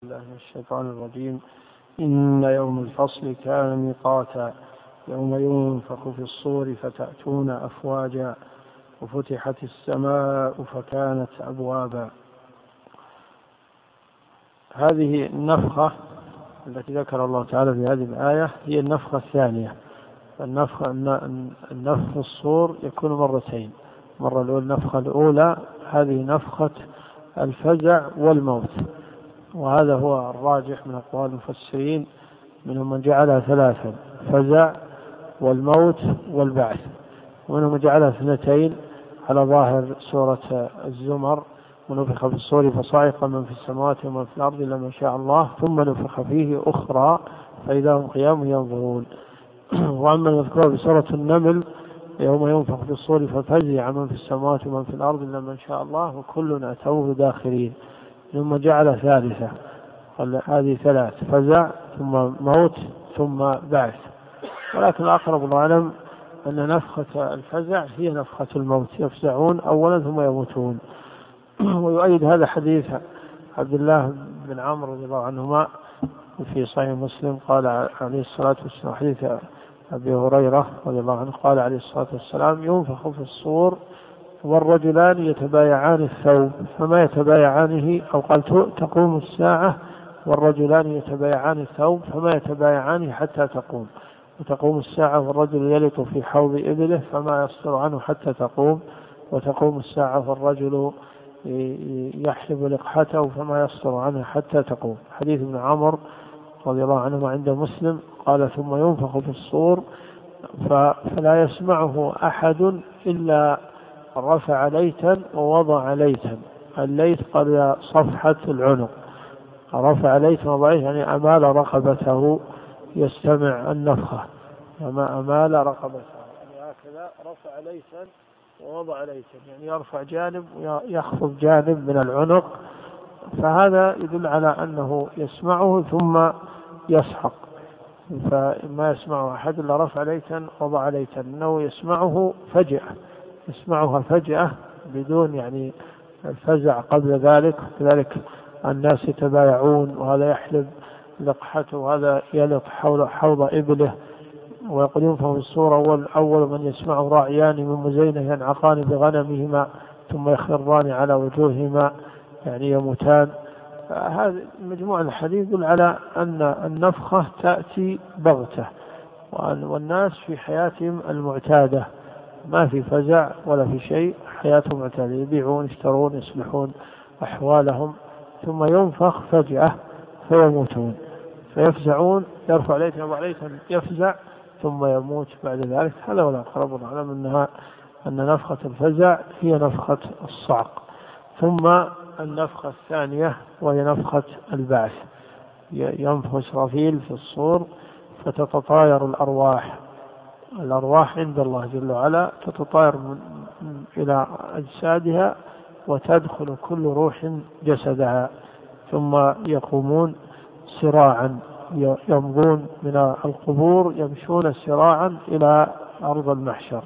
بالله من الشيطان الرجيم. إن يوم الفصل كان ميقاتا يوم ينفخ في الصور فتأتون أفواجا وفتحت السماء فكانت أبوابا. هذه النفخة التي ذكر الله تعالى في هذه الآية هي النفخة الثانية. النفخ الصور يكون مرتين، مرة الأولى النفخة الأولى هذه نفخة الفزع والموت، وهذا هو الراجح من أقوال المفسرين، منهم من جعلها ثلاثا: فزع والموت والبعث، ومنهم من جعلها اثنتين على ظاهر سورة الزمر: ونفخ في الصور فصعق من في السماوات ومن في الأرض إلا ما شاء الله ثم نفخ فيه أخرى فإذا هم قيام ينظرون. وأما المذكور في سورة النمل: يوم ينفخ في الصور ففزع من في السماوات ومن في الأرض إلا ما شاء الله وكل أتوه داخرين، ثم جعل ثالثة. هذه ثلاث: فزع ثم موت ثم بعث. ولكن الأقرب العالم أن نفخة الفزع هي نفخة الموت، يفزعون أولا ثم يموتون. ويؤيد هذا حديث عبد الله بن عمرو رضي الله عنهما في صحيح مسلم، قال عليه الصلاة والسلام: حديث أبي هريرة رضي الله عنه قال عليه الصلاة والسلام: ينفخ في الصور والرجلان يتبايعان الثوب فما يتبايعانه، أو قال تقوم الساعة والرجلان يتبايعان الثوب فما يتبايعانه حتى تقوم، وتقوم الساعة والرجل يلط في حوض إبله فما يصدر عنه حتى تقوم، وتقوم الساعة والرجل يحلب لقحته فما يصدر عنه حتى تقوم. حديث ابن عمرو رضي الله عنهما عند مسلم قال: ثم ينفخ في الصور فلا يسمعه أحد إلا رفع ليتا ووضع ليتا. الليت قال صفحة العنق، رفع ليتا ووضع يعني أمال رقبته يستمع النفخة، أمال رقبته يعني هكذا رفع ليتا ووضع ليتا، يعني يرفع جانب ويخفض جانب من العنق، فهذا يدل على أنه يسمعه ثم يسحق، فما يسمعه أحد إلا رفع ليتا وضع ليتا، أنه يسمعه فجأة، يسمعها فجأة بدون يعني الفزع قبل ذلك. كذلك الناس يتبايعون، وهذا يحلب لقحته وهذا يلط حوض إبله. ويقول: ينفخ في الصور أول من يسمعه راعيان من مزينة ينعقان بغنمهما ثم يخران على وجوههما يعني يموتان. هذا مجموع الحديث يدل على أن النفخة تأتي بغتة، والناس في حياتهم المعتادة ما في فزع ولا في شيء، حياتهم معتادة، يبيعون يشترون يصلحون أحوالهم، ثم ينفخ فجأة فيموتون، فيفزعون، يرفع ليتا وضع ليتا يفزع ثم يموت بعد ذلك. هذا ولا أقرب العلم أن نفخة الفزع هي نفخة الصعق. ثم النفخة الثانية وهي نفخة البعث: ينفخ إسرافيل في الصور فتتطاير الأرواح عند الله جل وعلا، تتطاير إلى أجسادها وتدخل كل روح جسدها، ثم يقومون سراعا، يمضون من القبور يمشون سراعا إلى أرض المحشر،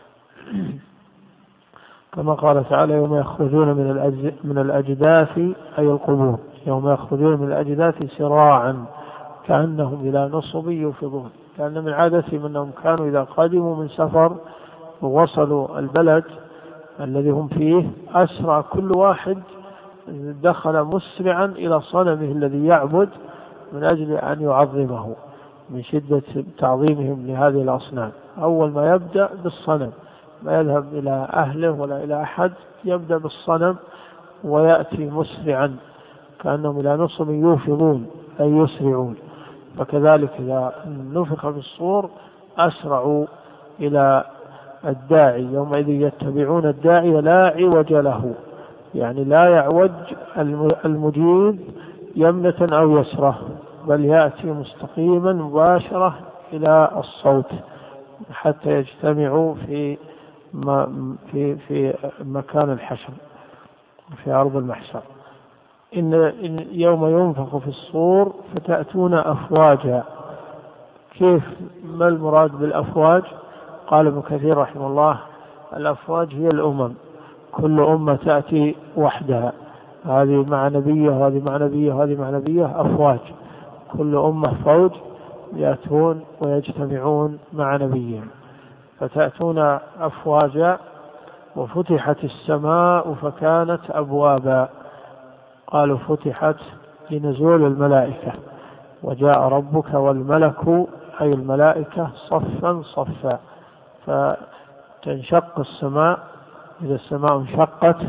كما قال تعالى: يوم يخرجون من الأجداث أي القبور، يوم يخرجون من الأجداث سراعا كأنهم إلى نصب يوفضون. كأن من عادتهم أنهم كانوا إذا قدموا من سفر ووصلوا البلد الذي هم فيه أسرع كل واحد دخل مسرعا إلى صنمه الذي يعبد من أجل أن يعظمه من شدة تعظيمهم لهذه الأصنام. أول ما يبدأ بالصنم، ما يذهب إلى أهله ولا إلى أحد، يبدأ بالصنم ويأتي مسرعا كأنهم إلى نصب يوفضون أي يسرعون. فكذلك إذا نفخ في الصور أسرعوا إلى الداعي، يومئذ يتبعون الداعي لا عوج له، يعني لا يعوج المجيب يمنة أو يسرة، بل يأتي مستقيما مباشرة إلى الصوت حتى يجتمعوا في مكان الحشر في أرض المحشر. إن يوم ينفخ في الصور فتأتون أفواجا. كيف؟ ما المراد بالأفواج؟ قال ابن كثير رحمه الله: الأفواج هي الأمم، كل أمة تأتي وحدها، هذه مع نبيه وهذه مع نبيه وهذه مع نبيه، أفواج، كل أمة فوج يأتون ويجتمعون مع نبيهم، فتأتون أفواجا. وفتحت السماء فكانت أبوابا، قالوا فتحت لنزول الملائكة، وجاء ربك والملك أي الملائكة صفا صفا، فتنشق السماء إذا السماء انشقت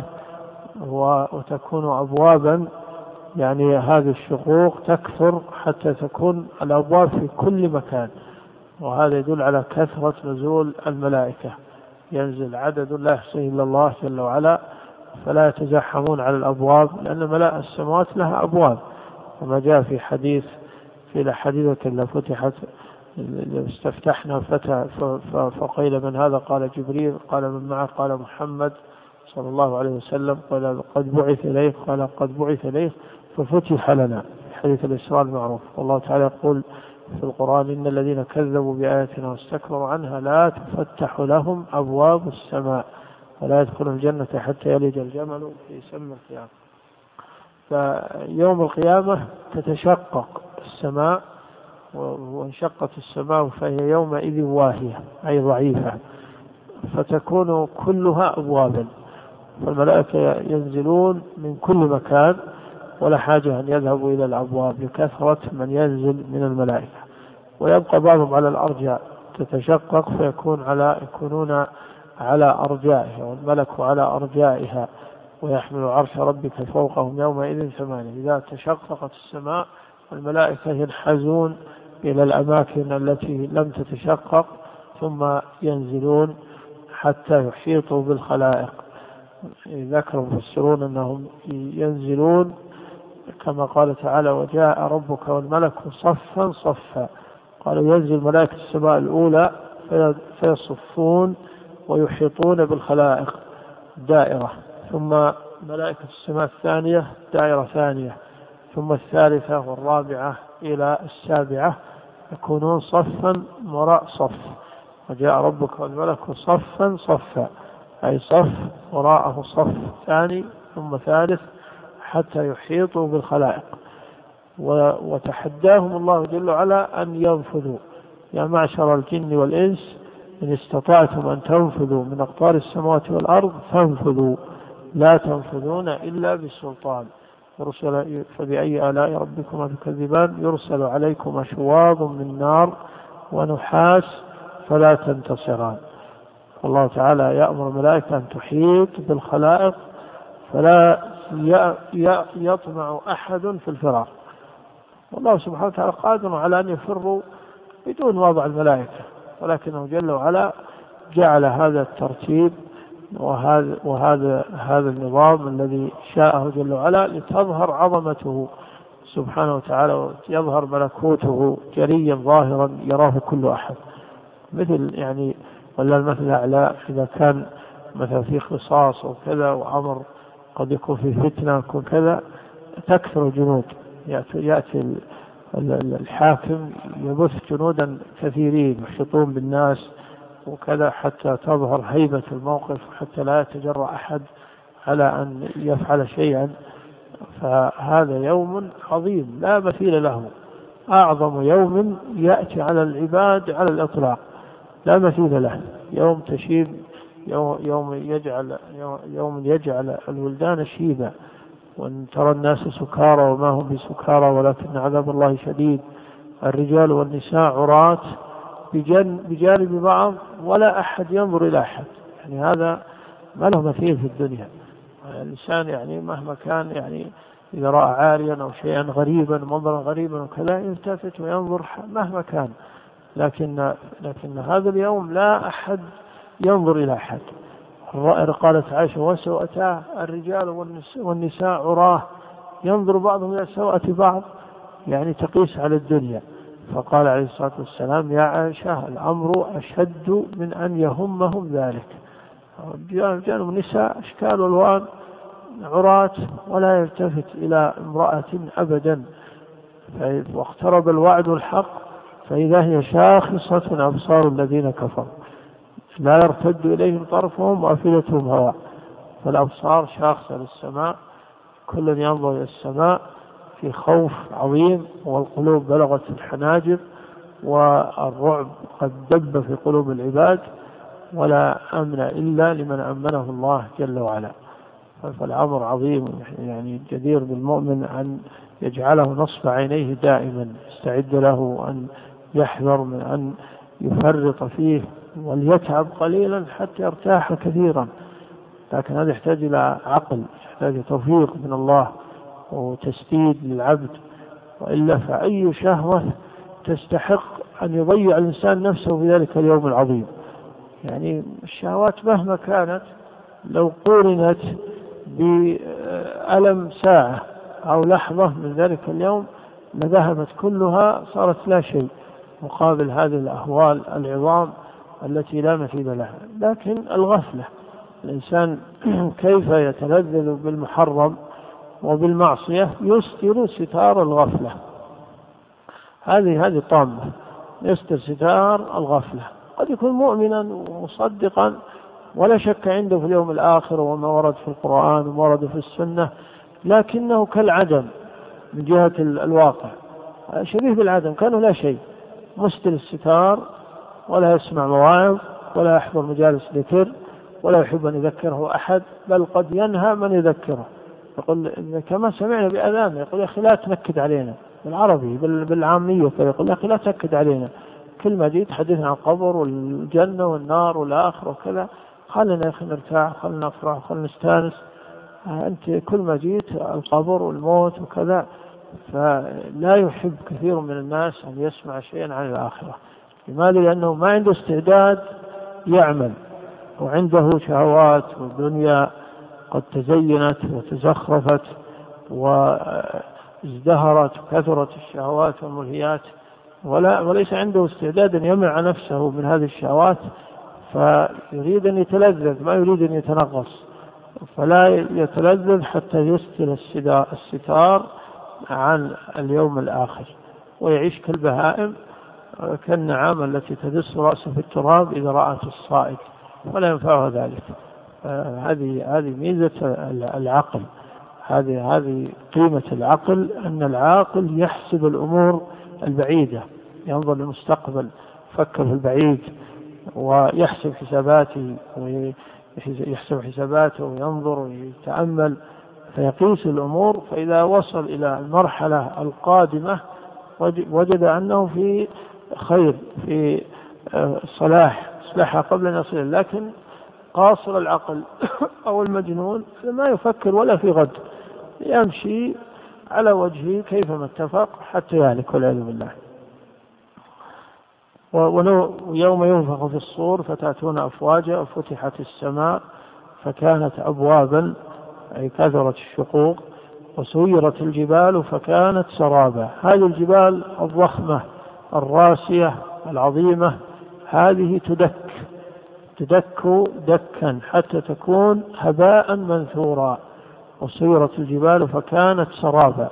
وتكون أبوابا، يعني هذه الشقوق تكثر حتى تكون الأبواب في كل مكان، وهذا يدل على كثرة نزول الملائكة، ينزل عدد لا يحصيه إلا الله جل وعلا، فلا يتزاحمون على الأبواب، لأن ملائكة السماوات لها أبواب، كما جاء في حديث في الحديث إلا فتحت استفتحنا فقيل من هذا؟ قال جبريل. قال من معه؟ قال محمد صلى الله عليه وسلم. قال قد بعث إليه؟ قال قد بعث إليه، ففتح لنا، حديث الإسراء المعروف. والله تعالى يقول في القرآن إن الذين كذبوا بآياتنا واستكبروا عنها لا تفتح لهم أبواب السماء ولا يدخلون الجنة حتى يلج الجمل في سم الخياط. فيوم القيامة تتشقق السماء، وانشقت السماء فهي يومئذ واهية أي ضعيفة، فتكون كلها أبوابا، فالملائكة ينزلون من كل مكان ولا حاجة أن يذهبوا إلى الأبواب لكثرة من ينزل من الملائكة، ويبقى بعضهم على الأرجاء، تتشقق يكونون على أرجائها، والملك على أرجائها، ويحمل عرش ربك فوقهم يومئذ ثمانية. إذا تشققت السماء الملائكة ينحزون إلى الأماكن التي لم تتشقق، ثم ينزلون حتى يحيطوا بالخلائق. ذكر المفسرون أنهم ينزلون كما قال تعالى وجاء ربك والملك صفا صفا، قالوا ينزل ملائكة السماء الأولى فيصفون ويحيطون بالخلائق دائرة، ثم ملائكة السماء الثانية دائرة ثانية، ثم الثالثة والرابعة إلى السابعة يكونون صفا وراء صف. وجاء ربك والملك صفا صفا، أي صف وراءه صف ثاني ثم ثالث حتى يحيطوا بالخلائق. وتحداهم الله جل وعلا أن ينفذوا: يا معشر الجن والإنس إن استطعتم أن تنفذوا من أقطار السماوات والأرض فانفذوا لا تنفذون إلا بالسلطان. فبأي آلاء ربكما تكذبان؟ يرسل عليكم شواظ من نار ونحاس فلا تنتصران. الله تعالى يأمر الملائكة أن تحيط بالخلائق فلا يطمع أحد في الفرار، والله سبحانه وتعالى قادر على أن يفروا بدون وضع الملائكة، ولكنه جل وعلا جعل هذا الترتيب وهذا النظام الذي شاءه جل وعلا لتظهر عظمته سبحانه وتعالى ويظهر ملكوته جليا ظاهرا يراه كل أحد. مثل يعني ولا المثل الأعلى إذا كان مثلا في خصاص وكذا وأمر قد يكون في فتنة يكون كذا تكثر الجنود، يأتي الحاكم يبث جنودا كثيرين يحيطون بالناس وكذا حتى تظهر هيبة الموقف، حتى لا يتجرأ أحد على أن يفعل شيئا. فهذا يوم عظيم لا مثيل له، أعظم يوم يأتي على العباد على الإطلاق لا مثيل له. يوم تشيب، يوم يجعل الولدان شيبا، وأن ترى الناس سكارى وما هم بسكارى ولكن عذاب الله شديد. الرجال والنساء عراة بجانب بعض ولا أحد ينظر إلى أحد، يعني هذا ما له مثيل في الدنيا. الإنسان يعني مهما كان يعني إذا رأى عاريا أو شيئا غريبا منظرا غريبا وكذا يلتفت وينظر مهما كان، لكن هذا اليوم لا أحد ينظر إلى أحد. قالت عائشة وسوءتا الرجال والنساء عراه ينظر بعضهم إلى سوءة بعض، يعني تقيس على الدنيا. فقال عليه الصلاة والسلام يا عائشة الأمر أشد من أن يهمهم ذلك. جانب النساء أشكال والوان عراة ولا يلتفت إلى امرأة أبدا، واقترب الوعد الحق فإذا هي شاخصة أبصار الذين كفروا لا يرتد إليهم طرفهم وأفئدتهم هواء. فالأبصار شاخصة للسماء كل ينظر إلى السماء في خوف عظيم، والقلوب بلغت الحناجر، والرعب قد دب في قلوب العباد، ولا أمن إلا لمن أمنه الله جل وعلا. فالأمر عظيم، يعني جدير بالمؤمن أن يجعله نصب عينيه دائما، يستعد له أن يحذر من أن يفرط فيه، وليتعب قليلا حتى يرتاح كثيرا. لكن هذا يحتاج إلى عقل، يحتاج توفيق من الله وتسديد للعبد، وإلا فأي شهوة تستحق أن يضيع الإنسان نفسه في ذلك اليوم العظيم. يعني الشهوات مهما كانت لو قورنت بألم ساعة أو لحظة من ذلك اليوم لذهبت كلها، صارت لا شيء مقابل هذه الأهوال العظام التي لا مثيل لها. لكن الغفلة، الإنسان كيف يتلذذ بالمحرم وبالمعصية؟ يستر ستار الغفلة، هذه طامة، يستر ستار الغفلة. قد يكون مؤمنا ومصدقا ولا شك عنده في اليوم الآخر وما ورد في القرآن وما ورد في السنة، لكنه كالعدم من جهة الواقع، شبيه بالعدم، كانه لا شيء، مستر الستار، ولا يسمع مواعظ، ولا يحضر مجالس ذكر، ولا يحب أن يذكره أحد، بل قد ينهى من يذكره. يقول كما سمعنا بأذان، يقول يا أخي لا تنكد علينا، بالعربي بالعامية، فيقول يا أخي لا تنكد علينا، كل ما جيت حدثنا عن القبر والجنة والنار والآخر وكذا، خلنا يا أخي نرتاح، خلنا نفرح، خلنا نستانس، أنت كل ما جيت القبر والموت وكذا. فلا يحب كثير من الناس أن يسمع شيئا عن الآخرة. لماذا؟ لأنه ما عنده استعداد يعمل، وعنده شهوات والدنيا قد تزينت وتزخرفت وازدهرت وكثرت الشهوات والملهيات، وليس عنده استعداد أن يمنع نفسه من هذه الشهوات، فيريد أن يتلذذ، ما يريد أن يتنغص، فلا يتلذذ حتى يستر الستار عن اليوم الآخر، ويعيش كالبهائم، كالنعام التي تدس رأسه في التراب إذا رأت الصائد، ولا ينفعها ذلك. هذه ميزة العقل، هذه قيمة العقل، أن العاقل يحسب الأمور البعيدة، ينظر للمستقبل، يفكر في البعيد، ويحسب حساباته وينظر ويتأمل، فيقيس الأمور. فإذا وصل إلى المرحلة القادمة وجد أنه في خير، في صلاح قبل أن يصل. لكن قاصر العقل أو المجنون ما يفكر ولا في غد، يمشي على وجهه كيفما اتفق حتى يهلك والعياذ بالله. ويوم ينفخ في الصور فتأتون أفواجا، وفتحت السماء فكانت أبوابا، أي كثرت الشقوق، وسيرت الجبال فكانت سرابا. هذه الجبال الضخمة الراسية العظيمة هذه تدك دكا حتى تكون هباء منثورا. وسيرت الجبال فكانت سرابا،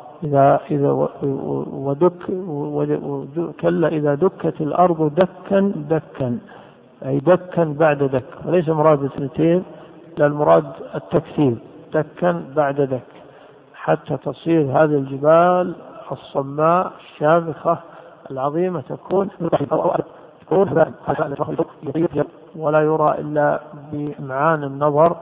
كلا إذا دكت الأرض دكا أي دكا بعد دك، وليس مراد اثنتين، لا المراد التكثير، دكا بعد دك، حتى تصير هذه الجبال الصماء الشامخة العظيمة تكون ولا يرى إلا بإمعان النظر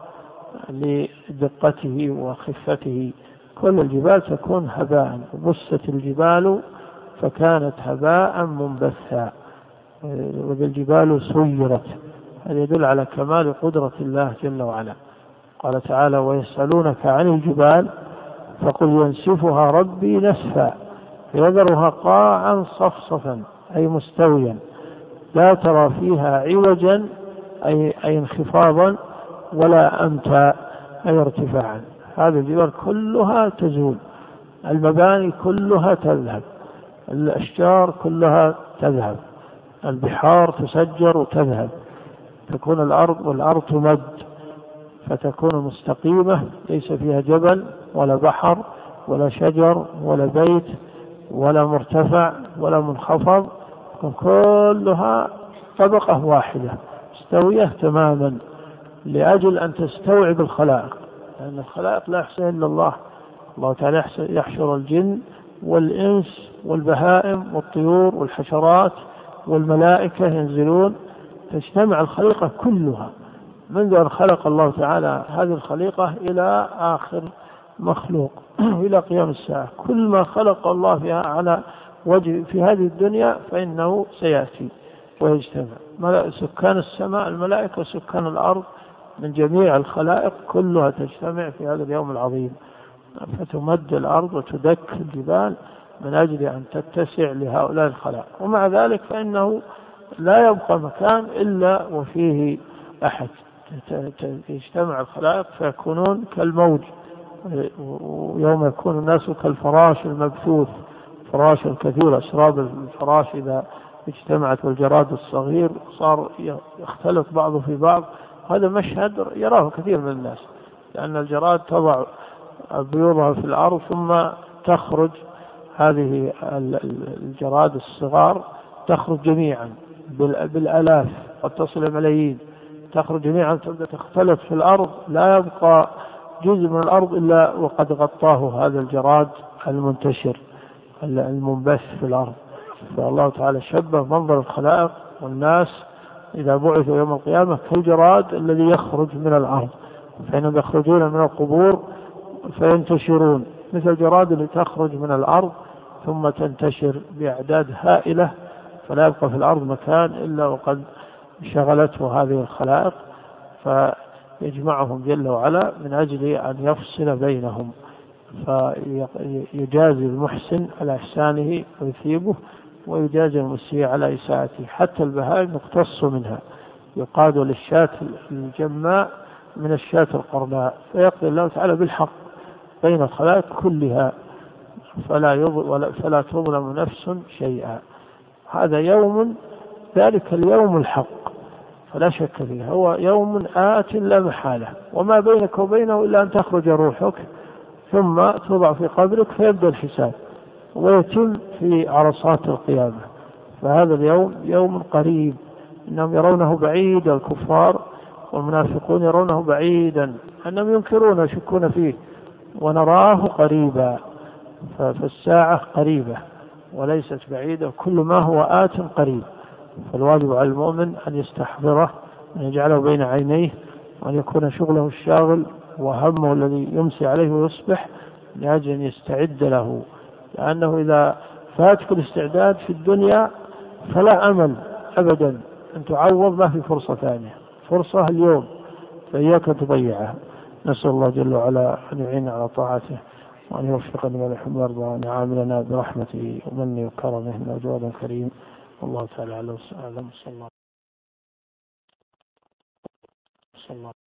لدقته وخفته. كل الجبال تكون هباء، بست الجبال فكانت هباء منبثا، وبالجبال سيرت. هذا يدل على كمال قدرة الله جل وعلا. قال تعالى ويسألونك عن الجبال فقل ينسفها ربي نسفا فيذرها قاعا صفصفا أي مستويا لا ترى فيها عوجا أي انخفاضا ولا أمتا أي ارتفاعا. هذه الجبال كلها تزول، المباني كلها تذهب، الأشجار كلها تذهب، البحار تسجر وتذهب، تكون الأرض والأرض تمد فتكون مستقيمة، ليس فيها جبل ولا بحر ولا شجر ولا بيت ولا مرتفع ولا منخفض، كلها طبقة واحدة مستوية تماما، لأجل أن تستوعب الخلائق، لأن الخلائق لا يحصيها إلا الله. الله تعالى يحشر الجن والإنس والبهائم والطيور والحشرات والملائكة ينزلون، تجتمع الخليقة كلها منذ أن خلق الله تعالى هذه الخليقة إلى آخر مخلوق إلى قيام الساعة. كل ما خلق الله فيها على وجه في هذه الدنيا فإنه سيأتي ويجتمع، سكان السماء الملائكة وسكان الأرض من جميع الخلائق كلها تجتمع في هذا اليوم العظيم، فتمد الأرض وتدك الجبال من أجل أن تتسع لهؤلاء الخلائق. ومع ذلك فإنه لا يبقى مكان إلا وفيه أحد، يجتمع الخلائق فيكونون كالموج، ويوم يكون الناس كالفراش المبثوث، فراش الكثير، أسراب الفراش إذا اجتمعت والجراد الصغير صار يختلط بعضه في بعض. هذا مشهد يراه كثير من الناس، لأن الجراد تضع بيوضها في الأرض ثم تخرج هذه الجراد الصغار تخرج جميعا بالآلاف قد تصل الملايين، تخرج جميعا تبدأ تختلط في الأرض، لا يبقى جزء من الأرض إلا وقد غطاه هذا الجراد المنتشر المنبث في الأرض. فالله تعالى شبه منظر الخلائق والناس إذا بعثوا يوم القيامة كالجراد الذي يخرج من الأرض، فإنهم يخرجون من القبور فينتشرون مثل الجراد اللي تخرج من الأرض ثم تنتشر بأعداد هائلة، فلا يبقى في الأرض مكان إلا وقد شغلته هذه الخلائق، فيجمعهم جل وعلا من أجل أن يفصل بينهم، فيجازي المحسن على إحسانه ويثيبه، ويجازي المسيء على إساءته. حتى البهائم يقتص منها، يقاد للشاة الجماء من الشاة القرناء، فيقضي الله تعالى بالحق بين الخلائق كلها، فلا تظلم نفس شيئا. هذا يوم، ذلك اليوم الحق فلا شك فيه، هو يوم آت لا محالة، وما بينك وبينه إلا أن تخرج روحك ثم توضع في قبرك فيبدأ الحساب ويتم في عرصات القيامة. فهذا اليوم يوم قريب، إنهم يرونه بعيدا، الكفار والمنافقون يرونه بعيدا، أنهم ينكرون ويشكون فيه، ونراه قريبا. فالساعة قريبة وليست بعيدة، كل ما هو آت قريب. فالواجب على المؤمن أن يستحضره، أن يجعله بين عينيه، وأن يكون شغله الشاغل وهمه الذي يمسي عليه ويصبح لأجل أن يستعد له، لأنه إذا فاتك الاستعداد في الدنيا فلا أمل أبدا أن تعوض، ما في فرصة ثانية، فرصة اليوم فإياك تضيعها. نسأل الله جل وعلا أن يعين على طاعته، وأن يوفقنا لما يحب ويرضى، وأن يعاملنا برحمته ومنه وكرمه إنه جواد كريم. والله تعالى أعلم. صلى الله